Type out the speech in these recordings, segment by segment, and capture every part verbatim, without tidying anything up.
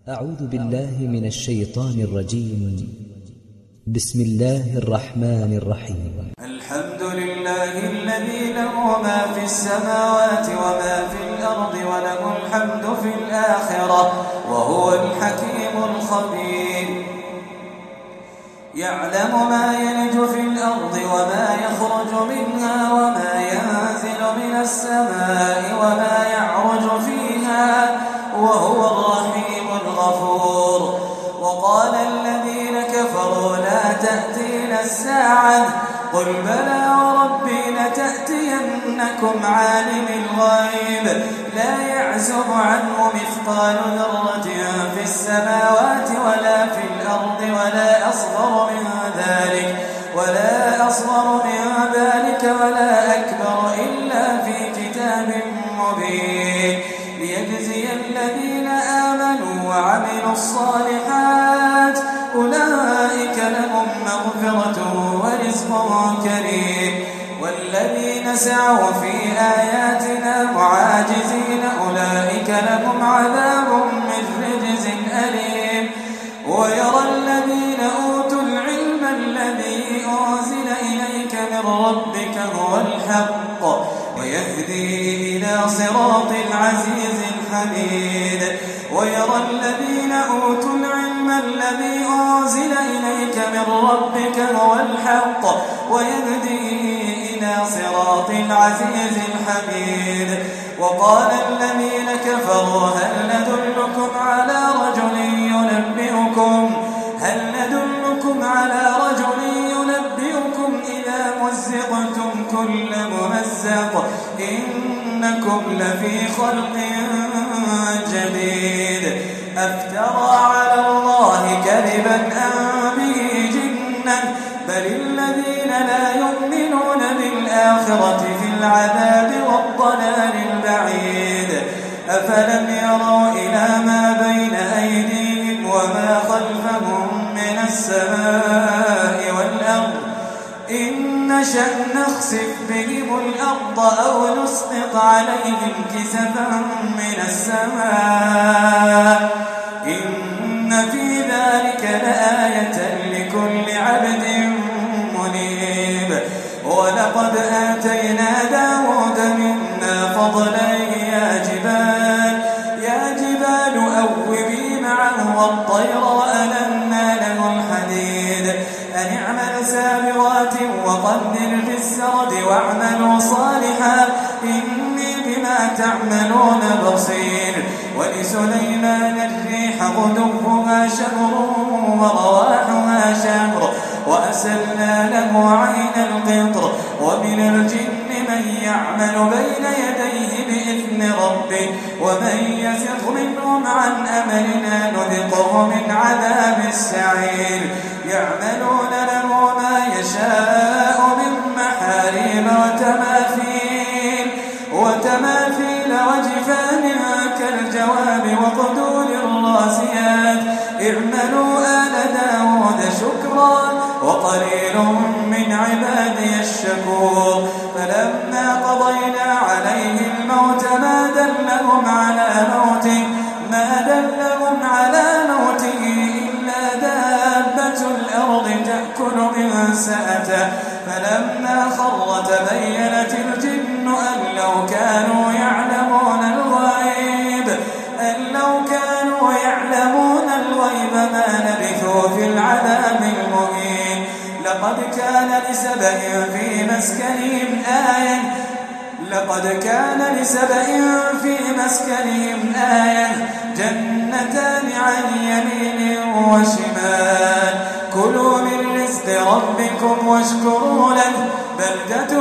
أعوذ بالله من الشيطان الرجيم. بسم الله الرحمن الرحيم. الحمد لله الذي له ما في السماوات وما في الأرض وله الحمد في الآخرة وهو الحكيم الخبير. يعلم ما يلج في الأرض وما يخرج منها وما ينزل من السماء وما يعرج فيها وهو الرحيم الغفور. وقال الذين كفروا لا تأتينا الساعة قل بلى وربي لتأتينكم عالم الغيب لا يعزب عنه مثقال ذرة في السماوات ولا في الأرض ولا أصغر من ذلك ولا أصغر من ذلك ولا أكبر إلا في كتاب مبين ليجزي الذين آمنوا وعملوا الصالحات أولئك لهم مغفرة ورزق كريم. والذين سعوا في آياتنا معاجزين أولئك لهم عذاب من رجز أليم. ويرى الذين أوتوا العلم الذي أنزل إليك من ربك هو الحق ويهدي إلى صراط العزيز الحميد. ويرى الذين أوتوا العلم الذي أنزل إليك من ربك هو الحق ويهدي إلى صراط العزيز الحميد. وقال الذين كفروا هل ندلكم على رجل ينبئكم هل ندلكم على رجل ينبئكم إذا مزقتم كل ممزق إنكم لفي خلق جديد. أفترى على الله كذبا أم به جنة بل الذين لا يؤمنون بالآخرة في العذاب والضلال البعيد. أفلم يروا إلى ما بين أيديهم وما خلفهم من السماء والأرض إن نشأ نخسف بهم الأرض أو نسقط عليهم كسفا من السماء إن في ذلك لآية لكل عبد منيب. ولقد آتينا داود منا فضلا يا جبال يا جبال أوبي معه والطير وألنا له الحديد أن اعمل سابغات وقدر في السرد واعملوا صالحا إني بما تعملون بصير. ولسليمان الريح غدوها شهر ورواحها شهر وأسلنا له عين القطر. ومن الجن من يعمل بين يديه بإذن ربه ومن يزغ منهم عن أمرنا نذقه من عذاب السعير. يعملون له ما يشاء من محاريب وتماثيل وتماثيل وجفان كالجواب وقدور الراسيات اعملوا آل داود شكرا وقليل من عبادي الشكور. فلما قضينا عليه الموت ما دلهم على موته ما دلهم على موته إلا دابة الأرض تأكل من سأته. فلما خر تبينت الجن أن لو كانوا يعلمون الغيب أن لو كانوا يعلمون الغيب ما لبثوا في العذاب المهين. لقد كان لسبأ في مسكنهم آية لقد كان لسبأ في مسكنهم آية جنتان عن يمين وشمال كلوا من رزق ربكم واشكروا له بلدة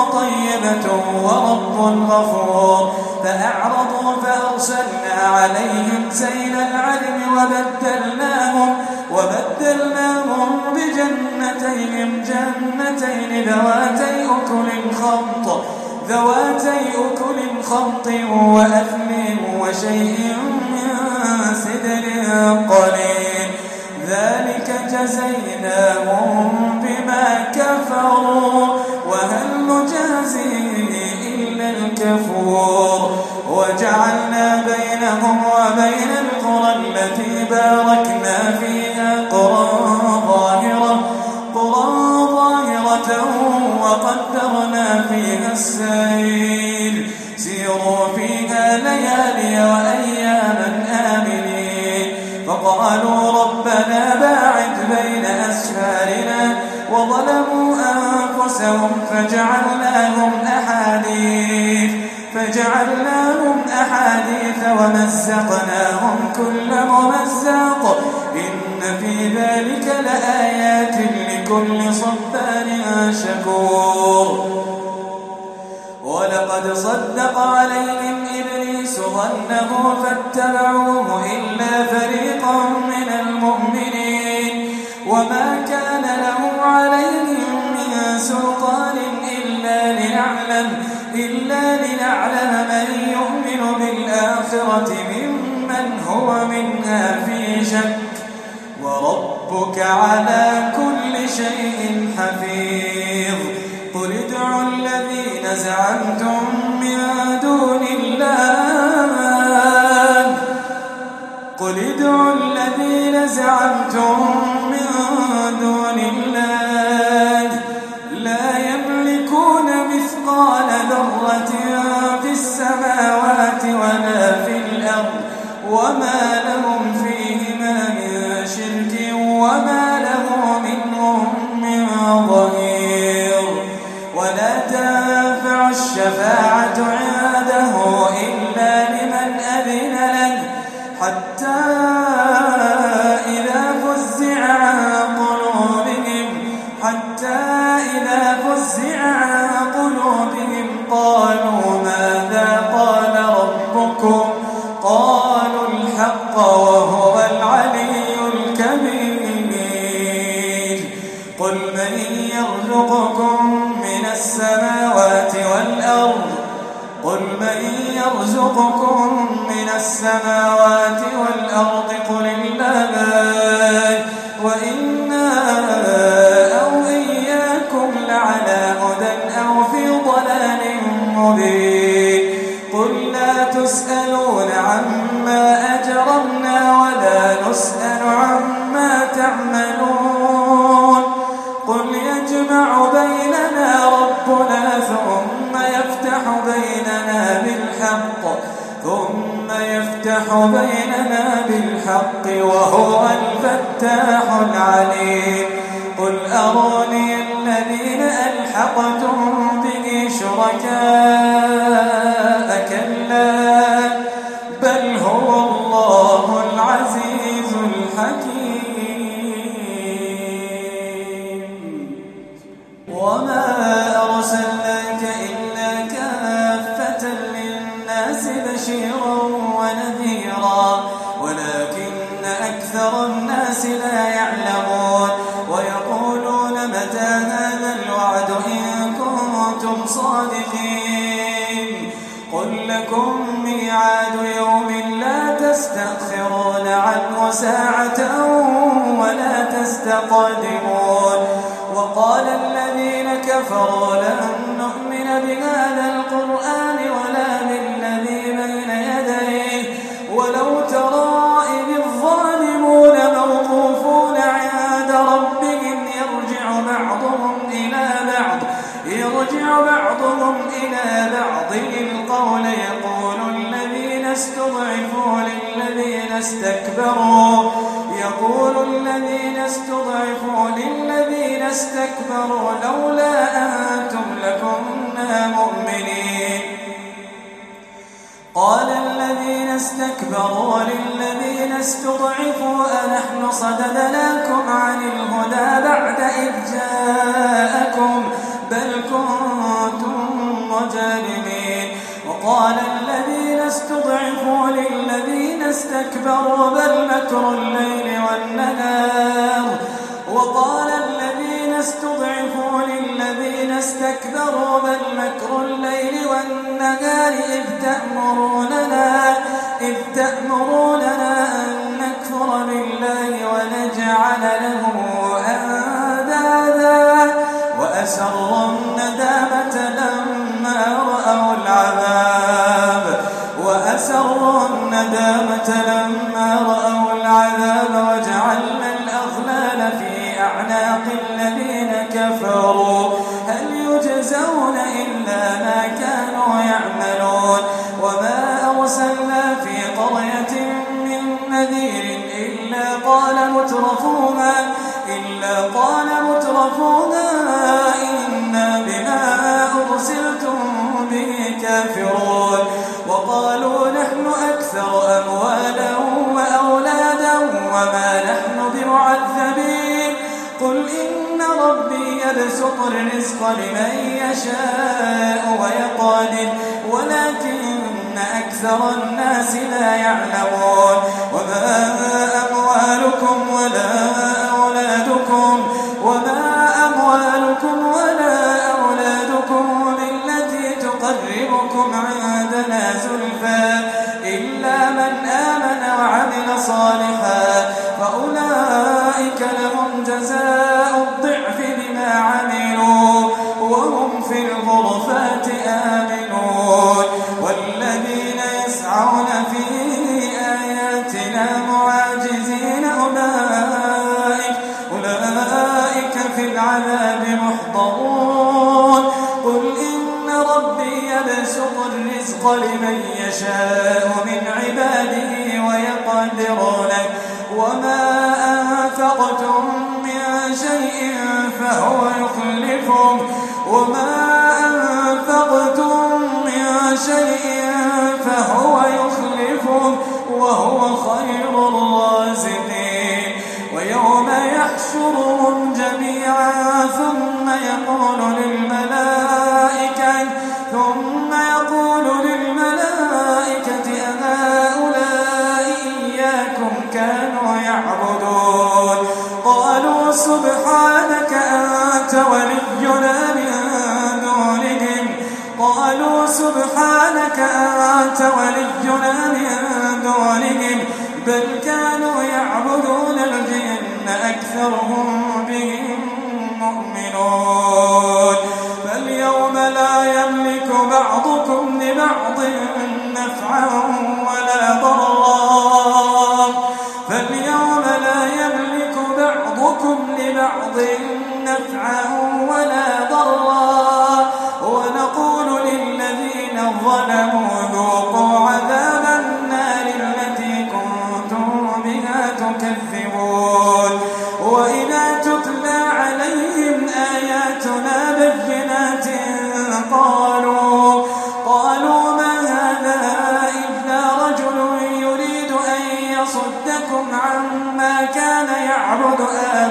طيبة ورب غفور. فأعرضوا فأرسلنا عليهم سيل العلم وبدلناهم وبدلناهم بجنتين جنتين ذواتي أكل خمط ذواتي أكل خمط وأثم وشيء من سدر قليل ذلك جزيناهم بما كفروا وهل نجازي إلا الكفور. وجعلنا بينهم وبين القرى التي التي باركنا فيها قرى ظاهرة قرى ظاهرة وقدرنا فيها السير سيروا فيها ليالي وأياما آمنين فقالوا ربنا باعد بين أسفارنا وظلموا أنفسهم فجعلناهم أحاديث فجعلناهم أحاديث ومزقناهم كل ممزق إن في ذلك لآيات لكل صبار شكور. ولقد صدق عليهم إبليس ظنه فاتبعوه إلا فريقا من المؤمنين وما كان له عليهم من سلطان إلا لنعلم إلا لنعلم من يؤمن بالآخرة ممن هو منها في شك وربك على كل شيء حفيظ. قل ادعوا الذين زعمتم من دون الله قل ادعوا الذين زعمتم من دون الله لا يملكون مثقال ذرة في السماوات ولا في الأرض وما لهم فيهما من شرك وما له منهم من ظهير. ولا تنفع الشفاعة عنده إلا لمن أذن له حتى إذا فزع عن قلوبهم حتى إذا فزع عن قلوبهم قالوا ماذا قال ربكم قالوا الحق وهو العلي الكبير. قل من يرزقكم من السماوات والأرض قل من يرزقكم من السماوات والأرض قل الله وإنا أو إياكم لعلى هدى أو في ضلال مبين. قل لا تسألون عما أجرمنا ولا نسأل عما تعملون. قل يجمع بيننا ربنا ثم يفتح بيننا بالحق ثم يفتح بيننا بالحق وهو الفتاح العليم. قل أروني الذين ألحقتم به شركاء كلا بل هو الله العزيز الحكيم. وما أرسلناك إلا كافة للناس بشيرا ونذيرا ولكن أكثر الناس لا يعلمون. ويقولون متى هذا الوعد إن كنتم صادقين قل لكم ميعاد يوم لا تستأخرون عنه ساعة ولا تستقدمون. وقال الذين كفروا لن نؤمن بهذا القرآن ولا بالذي بين يديه ولو ترى إذ الظالمون موقوفون عند ربهم يرجع بعضهم إلى بعض يرجع بعضهم إلى بعض القول يقول الذين استضعفوا للذين استكبروا يقول الذين استضعفوا للذين استكبروا لولا أنتم لكنا مؤمنين. قال الذين استكبروا للذين استضعفوا أنحن صددناكم عن الهدى بعد إذ جاءكم بل كنتم مجرمين. وقال الذين استضعفوا للذين استكبروا بل مكر الليل والنهار وقال الذين استضعفوا للذين استكبروا بل مكر الليل والنهار إذ تأمروننا إذ تأمروننا أن نكفر بالله ونجعل له أندادا وأسروا الندامة لما رأوا العذاب وأسروا الندامة لما رأوا العذاب نذير إلا قال مترفوها إلا قال مترفوها إنا بما أرسلتم به كافرون وقالوا نحن أكثر أموالا وأولادا وما نحن بمعذبين قل إن ربي يبسط الرزق لمن يشاء ويقدر ولكن أكثر الناس لا يعلمون وما أموالكم ولا أولادكم وما أموالكم ولا أولادكم بالتي تقربكم عندنا زلفى إلا من آمن وعمل صالحا فأولئك لهم جزاء الضعف بما عملوا وهم في الغرفات آمنون والذين يسعون في آياتنا معاجزين أولئك أولئك في العذاب محضرون قل إن ربي يبسط الرزق لمن يشاء من عباده ويقدر له وما أنفقتم من شيء فهو يخلفه وما أنفقتم من شيء فهو يخلفه وهو خير الرازقين ويوم يحشرهم جميعا ثم يقول للملائكة ثم يقول للملائكة أهؤلاء إياكم كانوا يعبدون قالوا سبحانك أنت ولينا من دونهم قالوا سبحانك أنت ولينا من دونهم بل كانوا يعبدون الجن أكثرهم بهم مؤمنون فاليوم لا يملك بعضكم لبعض نفعا ولا ضرا فاليوم لا يملك بعضكم لبعض نفعا ولا ضرا ونقول للذين ظلموا ذوقوا عذاب النار التي كنتم بها تكذبون وإذا تتلى عليهم آياتنا بينات قالوا قالوا ما هذا إلا رجل يريد أن يصدكم عما كان يعبد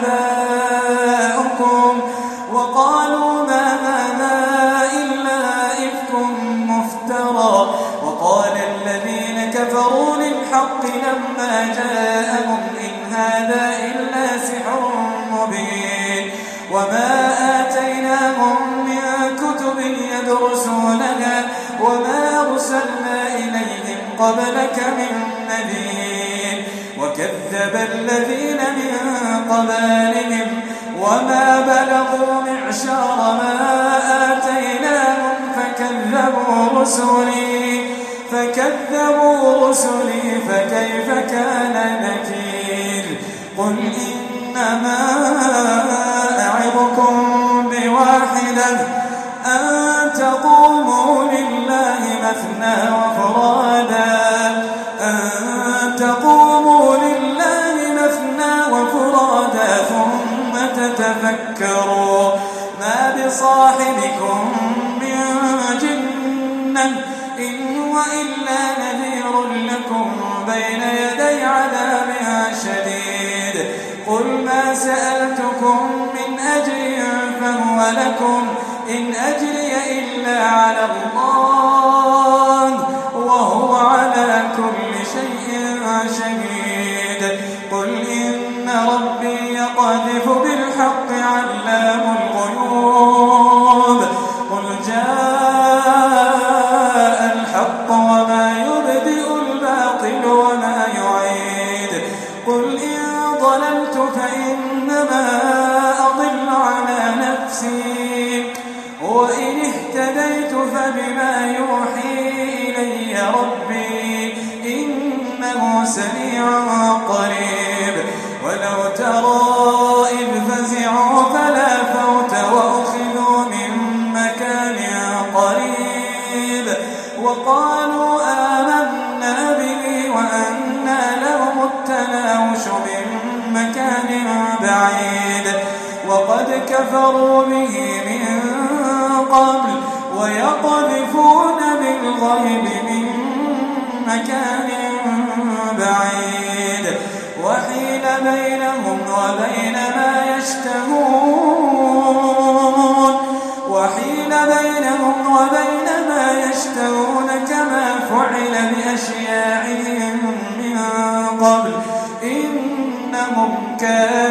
آباؤكم وقالوا ما هذا إلا إفك مفترى وقال الذين كفروا للحق لما جاءهم إن هذا إلا سحر مبين وما آتيناهم من كتب يدرسونها وما أرسلنا إليهم قبلك من نذير وكذب الذين من قبلهم وما بلغوا معشار ما آتيناهم فكذبوا رسلي فكذبوا رسلي فكيف كان نكير قل إنما أعظكم بواحدة أن تقوموا لله مثنى وفرادا أن تقوموا لله مثنى وفرادا ثم تتفكروا ما بصاحبكم من جنة إن هو إلا نذير لكم بين يدي عذاب شديد قل ما سألتكم من أجر فهو لكم إن أجري إلا على الله وهو على كل شيء شهيد قل إن ربي يقذف بالحق علام الغيوب قل جاء الحق وما يبدئ الباطل وما يعيد قل إن ضللت فإنما أضل على نفسي وإن اهتديت فبما يوحي إلي ربي إنه سميع قريب ولو ترى إذ فزعوا فلا فوت وأخذوا من مكان قريب وقالوا آمنا به وأنى لهم التوبة كفروا به من قبل ويقذفون بالغيب من مكان بعيد وحيل بينهم وبين ما يشتهون وحيل بينهم وبين ما يشتهون كما فعل بأشياعهم من قبل إنهم كانوا